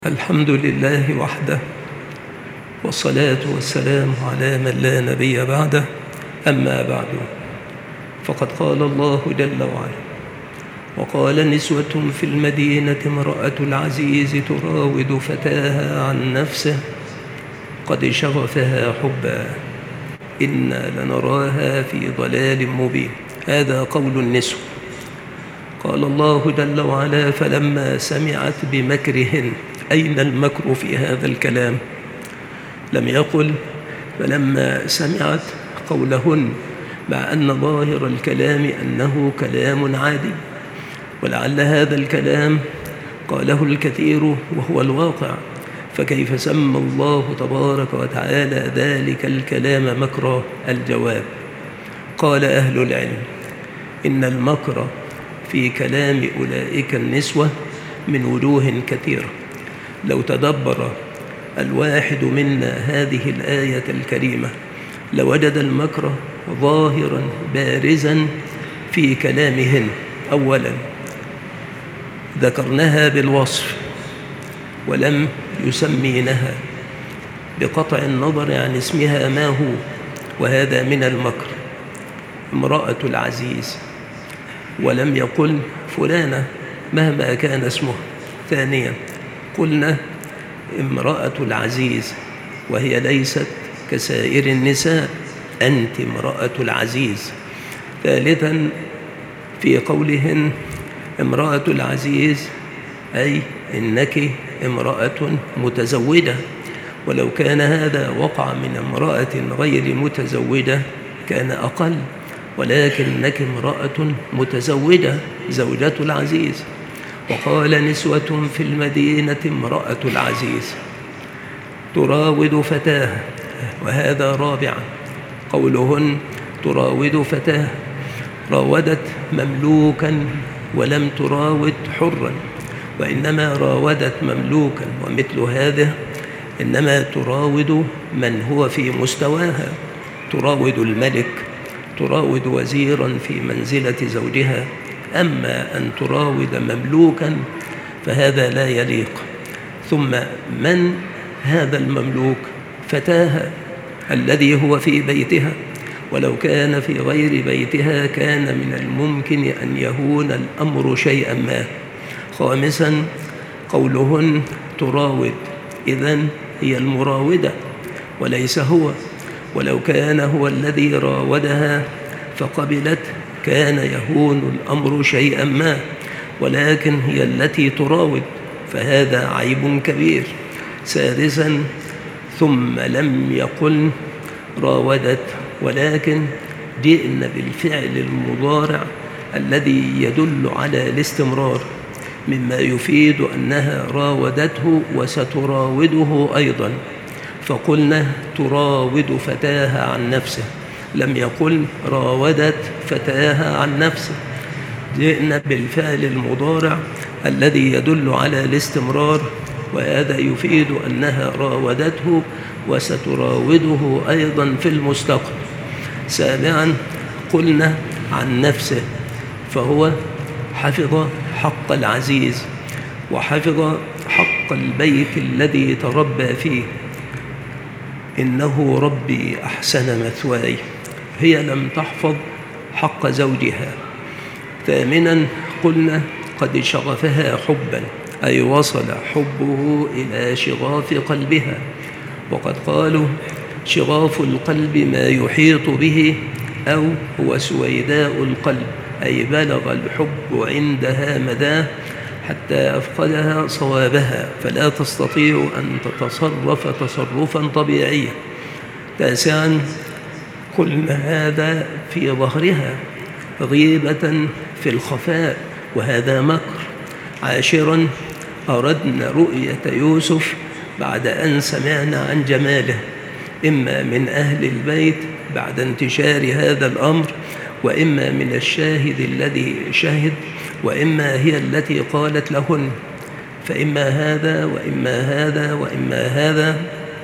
الحمد لله وحده، والصلاة والسلام على من لا نبي بعده. أما بعد، فقد قال الله جل وعلا: وقال نسوة في المدينة امرأة العزيز تراود فتاها عن نفسه قد شغفها حبا إنا لنراها في ضلال مبين. هذا قول النسوة. قال الله جل وعلا: فلما سمعت بمكرهن. أين المكر في هذا الكلام؟ لم يقل فلما سمعت قولهن، مع أن ظاهر الكلام أنه كلام عادي، ولعل هذا الكلام قاله الكثير وهو الواقع، فكيف سمى الله تبارك وتعالى ذلك الكلام مكرا؟ الجواب: قال أهل العلم إن المكر في كلام أولئك النسوة من وجوه كثيرة. لو تدبر الواحد منا هذه الآية الكريمة لوجد المكر ظاهرا بارزا في كلامهن. أولا، ذكرنها بالوصف ولم يسمينها بقطع النظر عن اسمها ما هو، وهذا من المكر. امرأة العزيز، ولم يقل فلانة مهما كان اسمها. ثانيا، قلنا امرأة العزيز وهي ليست كسائر النساء، أنت امرأة العزيز. ثالثا، في قولهن امرأة العزيز أي إنك امرأة متزوجة، ولو كان هذا وقع من امرأة غير متزوجة كان أقل، ولكنك امرأة متزوجة زوجة العزيز. وقال نسوة في المدينة امرأة العزيز تراود فتاها، وهذا رابعا. قولهن تراود فتاها، راودت مملوكا ولم تراود حرا، وإنما راودت مملوكا، ومثل هذا إنما تراود من هو في مستواها، تراود الملك، تراود وزيرا في منزلة زوجها. أما أن تراود مملوكا فهذا لا يليق. ثم من هذا المملوك؟ فتاها الذي هو في بيتها، ولو كان في غير بيتها كان من الممكن أن يهون الأمر شيئا ما. خامسا، قولهن تراود، إذن هي المراودة وليس هو، ولو كان هو الذي راودها فقبلت كان يهون الأمر شيئا ما، ولكن هي التي تراود، فهذا عيب كبير. سادسا، ثم لم يقل راودت، ولكن جئنا بالفعل المضارع الذي يدل على الاستمرار، مما يفيد أنها راودته وستراوده أيضا، فقلنا تراود فتاها عن نفسه، لم يقل راودت فتاها عن نفسه. جئنا بالفعل المضارع الذي يدل على الاستمرار، وهذا يفيد أنها راودته وستراوده أيضا في المستقبل. سابعا، قلنا عن نفسه، فهو حفظ حق العزيز وحفظ حق البيت الذي تربى فيه. إنه ربي أحسن مثواي، هي لم تحفظ حق زوجها. ثامنا، قلنا قد شغفها حبا، أي وصل حبه إلى شغاف قلبها، وقد قالوا شغاف القلب ما يحيط به، أو هو سويداء القلب، أي بلغ الحب عندها مداه حتى أفقدها صوابها، فلا تستطيع أن تتصرف تصرفا طبيعيا. تاسعا، قلنا هذا في ظهرها غيبة في الخفاء، وهذا مكر. عاشرا، أردنا رؤية يوسف بعد أن سمعنا عن جماله، إما من أهل البيت بعد انتشار هذا الأمر، وإما من الشاهد الذي شهد، وإما هي التي قالت لهن، فإما هذا وإما هذا وإما هذا.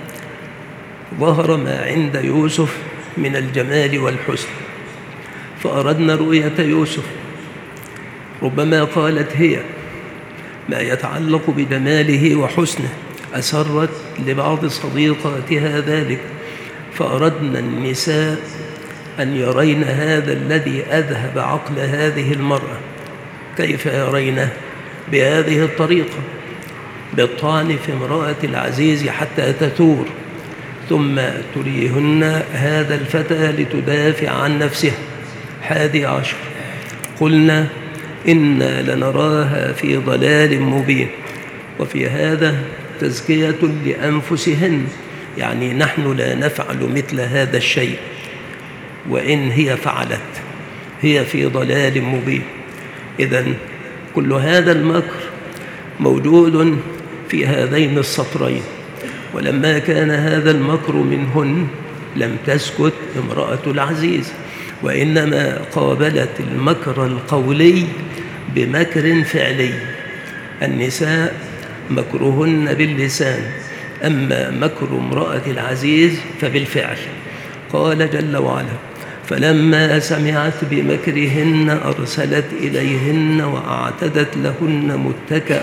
ظهر ما عند يوسف من الجمال والحسن، فأردنا رؤية يوسف. ربما قالت هي، ما يتعلق بجماله وحسنه، أسرت لبعض صديقاتها ذلك، فأردنا النساء أن يرين هذا الذي أذهب عقل هذه المرأة. كيف يرينه؟ بهذه الطريقة، بالطعن في امرأة العزيز حتى تثور، ثم تريهن هذا الفتى لتدافع عن نفسها. 11 قلنا إنا لنراها في ضلال مبين، وفي هذا تزكية لأنفسهن، يعني نحن لا نفعل مثل هذا الشيء، وإن هي فعلت هي في ضلال مبين. إذن كل هذا المكر موجود في هذين السطرين. ولما كان هذا المكر منهن لم تسكت امرأة العزيز، وإنما قابلت المكر القولي بمكر فعلي. النساء مكرهن باللسان، أما مكر امرأة العزيز فبالفعل. قال جل وعلا: فلما سمعت بمكرهن أرسلت إليهن وأعتدت لهن متكأ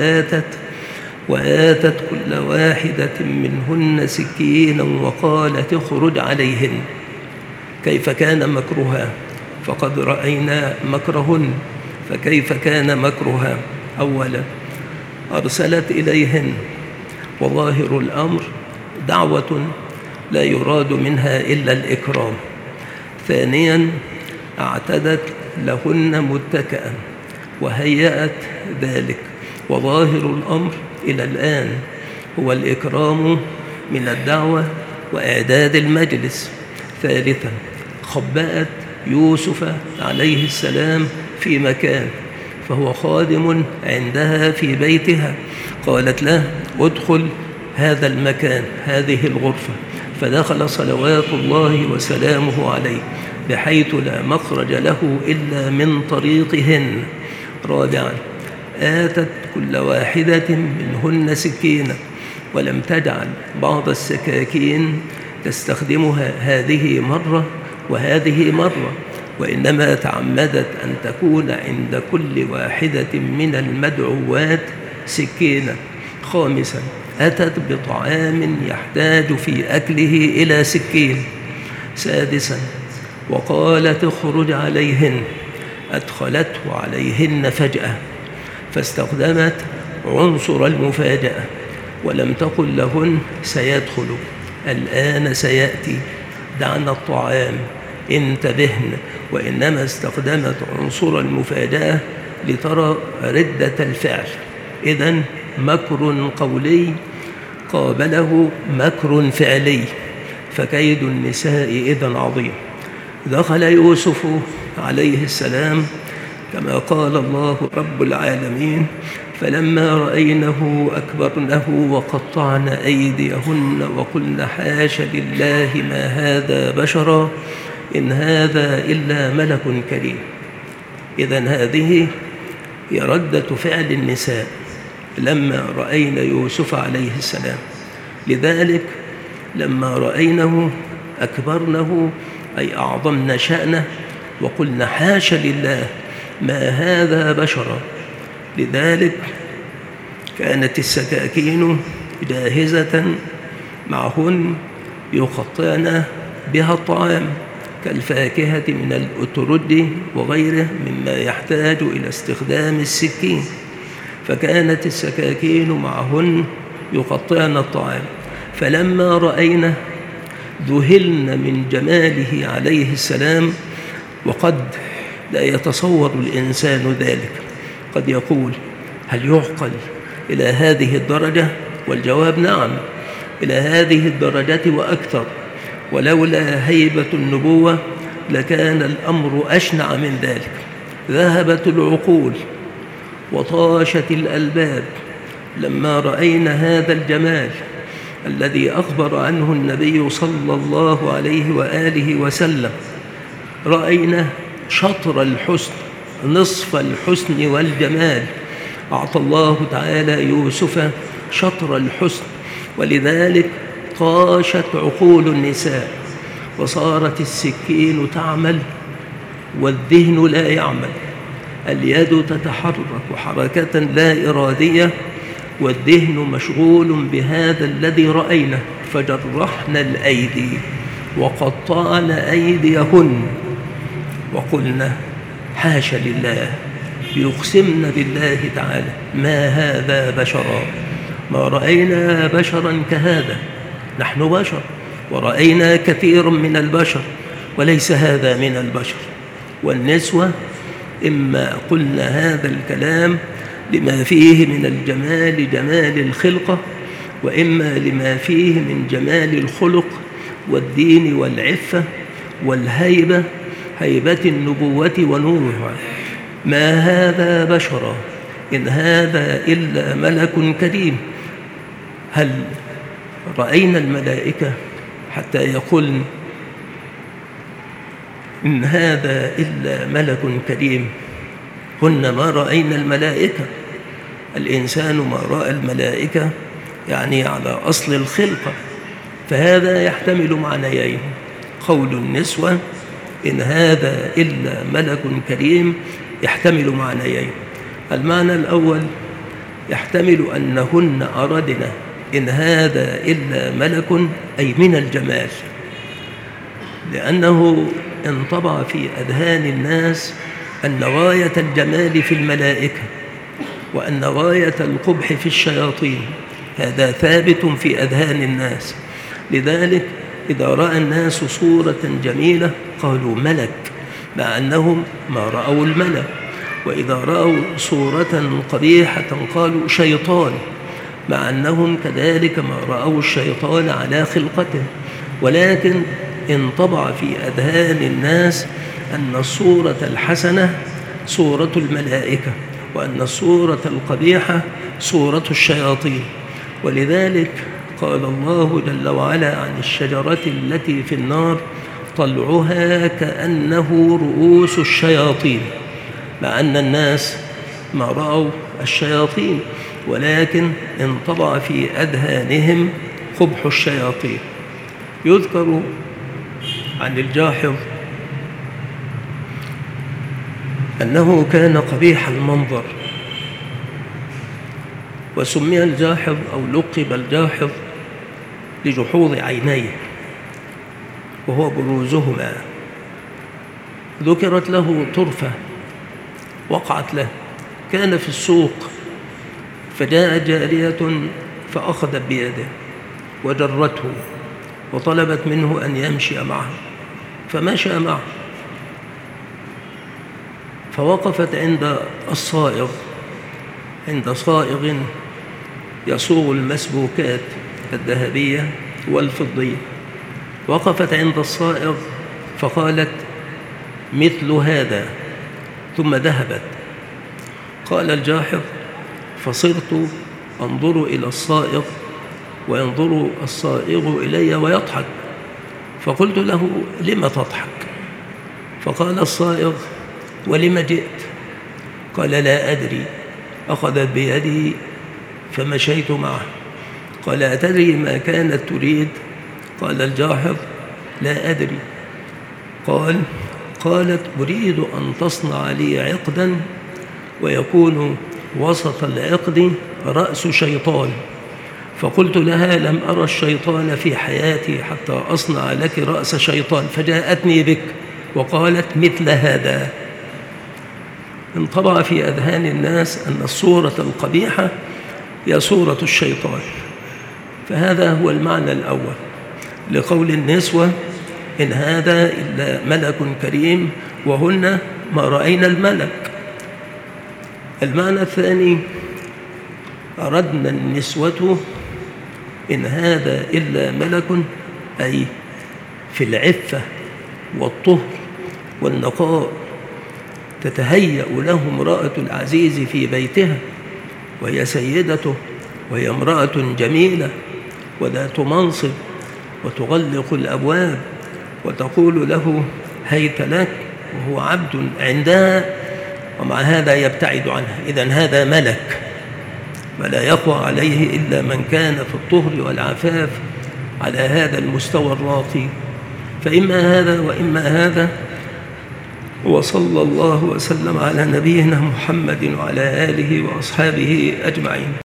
وآتت كل واحدة منهن سكينا وقالت اخرج عليهن. كيف كان مكرها؟ فقد رأينا مكرهن، فكيف كان مكرها؟ أولا أرسلت إليهن، وظاهر الأمر دعوة لا يراد منها إلا الإكرام. ثانيا اعتدت لهن متكئا وهيأت ذلك، وظاهر الأمر إلى الآن هو الإكرام من الدعوة وإعداد المجلس. ثالثا خبأت يوسف عليه السلام في مكان، فهو خادم عندها في بيتها، قالت له ادخل هذا المكان، هذه الغرفة، فدخل صلوات الله وسلامه عليه بحيث لا مخرج له إلا من طريقهن. رابعا آتت كل واحدة منهن سكينة، ولم تجعل بعض السكاكين تستخدمها هذه مرة وهذه مرة، وإنما تعمدت أن تكون عند كل واحدة من المدعوات سكينة. خامسا أتت بطعام يحتاج في أكله إلى سكين. سادسا وقالت اخرج عليهن، أدخلته عليهن فجأة، فاستخدمت عنصر المفاجأة، ولم تقل لهن سيدخل، الآن سيأتي، دعنا الطعام، انتبهن، وإنما استخدمت عنصر المفاجأة لترى ردة الفعل. إذن مكر قولي قابله مكر فعلي، فكيد النساء إذن عظيم. دخل يوسف عليه السلام كما قال الله رب العالمين: فلما رأينه أكبرنه وقطعن أيديهن وقلن حاش لله ما هذا بشرا إن هذا إلا ملك كريم. إذن هذه هي ردة فعل النساء لما رأينا يوسف عليه السلام. لذلك لما رأينه أكبرنه أي أعظمنا شأنه، وقلنا حاش لله ما هذا بشرا. لذلك كانت السكاكين جاهزة معهن يقطعن بها الطعام كالفاكهة من الأترد وغيره مما يحتاج إلى استخدام السكين، فكانت السكاكين معهن يقطعن الطعام. فلما رأينا ذهلن من جماله عليه السلام، وقد لا يتصور الإنسان ذلك، قد يقول هل يعقل إلى هذه الدرجة؟ والجواب نعم، إلى هذه الدرجة وأكثر، ولولا هيبة النبوة لكان الأمر أشنع من ذلك. ذهبت العقول وطاشت الألباب لما رأينا هذا الجمال الذي أخبر عنه النبي صلى الله عليه وآله وسلم. رأينا شطر الحسن، نصف الحسن والجمال. أعطى الله تعالى يوسف شطر الحسن، ولذلك طاشت عقول النساء، وصارت السكين تعمل والذهن لا يعمل. اليد تتحرك حركة لا إرادية، والذهن مشغول بهذا الذي رأينا، فجرحنا الأيدي وقطعنا أيديهن وقلنا حاشا لله، يقسمن بالله تعالى ما هذا بشرا، ما رأينا بشرا كهذا، نحن بشر ورأينا كثير من البشر وليس هذا من البشر. والنسوة إما قلنا هذا الكلام لما فيه من الجمال جمال الخلقة، وإما لما فيه من جمال الخلق والدين والعفة والهيبة، هيبة النبوة ونورها. ما هذا بشرا إن هذا إلا ملك كريم. هل رأينا الملائكة حتى يقولن إن هذا إلا ملك كريم؟ هن ما رأينا الملائكة. الإنسان ما رأى الملائكة يعني على أصل الخلقة، فهذا يحتمل معنيين. قول النسوة إن هذا إلا ملك كريم يحتمل معنيين. المعنى الأول يحتمل أنهن أردنا إن هذا إلا ملك، أي من الجمال، لأنه انطبع في أذهان الناس أن غاية الجمال في الملائكة وأن غاية القبح في الشياطين، هذا ثابت في أذهان الناس. لذلك إذا رأى الناس صورة جميلة قالوا ملك، مع أنهم ما رأوا الملك، وإذا رأوا صورة قبيحة قالوا شيطان، مع أنهم كذلك ما رأوا الشيطان على خلقته. ولكن انطبع في أذهان الناس أن الصورة الحسنة صورة الملائكة، وأن الصورة القبيحة صورة الشياطين. ولذلك قال الله جل وعلا عن الشجرة التي في النار طلعها كأنه رؤوس الشياطين، مع أن الناس ما رأوا الشياطين، ولكن انطبع في أذهانهم قبح الشياطين. يذكر عن الجاحظ أنه كان قبيح المنظر، وسمي الجاحظ أو لقب الجاحظ لجحوظ عينيه وهو بروزهما. ذكرت له طرفة وقعت له، كان في السوق فجاء جارية فأخذت بيده وجرته وطلبت منه أن يمشي معه، فمشى معه، فوقفت عند الصائغ، عند صائغ يصوغ المسبوكات الذهبية والفضية. وقفت عند الصائغ فقالت مثل هذا، ثم ذهبت. قال الجاحظ فصرت أنظر إلى الصائغ وينظر الصائغ إلي ويضحك، فقلت له لم تضحك؟ فقال الصائغ ولم جئت؟ قال لا أدري. أخذت بيدي فمشيت معه. قال أتدري ما كانت تريد؟ قال الجاحظ لا أدري. قالت أريد أن تصنع لي عقدا ويكون وسط العقد رأس شيطان. فقلت لها لم أرى الشيطان في حياتي حتى أصنع لك رأس شيطان، فجاءتني بك وقالت مثل هذا. انطبع في أذهان الناس أن الصورة القبيحة هي صورة الشيطان. فهذا هو المعنى الأول لقول النسوة إن هذا إلا ملك كريم، وهن ما رأينا الملك. المعنى الثاني أردنا النسوة إن هذا إلا ملك، أي في العفة والطهر والنقاء تتهيأ له امرأة العزيز في بيتها وهي سيدته، وهي امرأة جميلة وذات منصب، وتغلق الأبواب وتقول له هيت لك وهو عبد عندها، ومع هذا يبتعد عنها. إذن هذا ملك، ولا يقوى عليه إلا من كان في الطهر والعفاف على هذا المستوى الراقي. فإما هذا وإما هذا. وصلى الله وسلم على نبينا محمد وعلى آله وأصحابه أجمعين.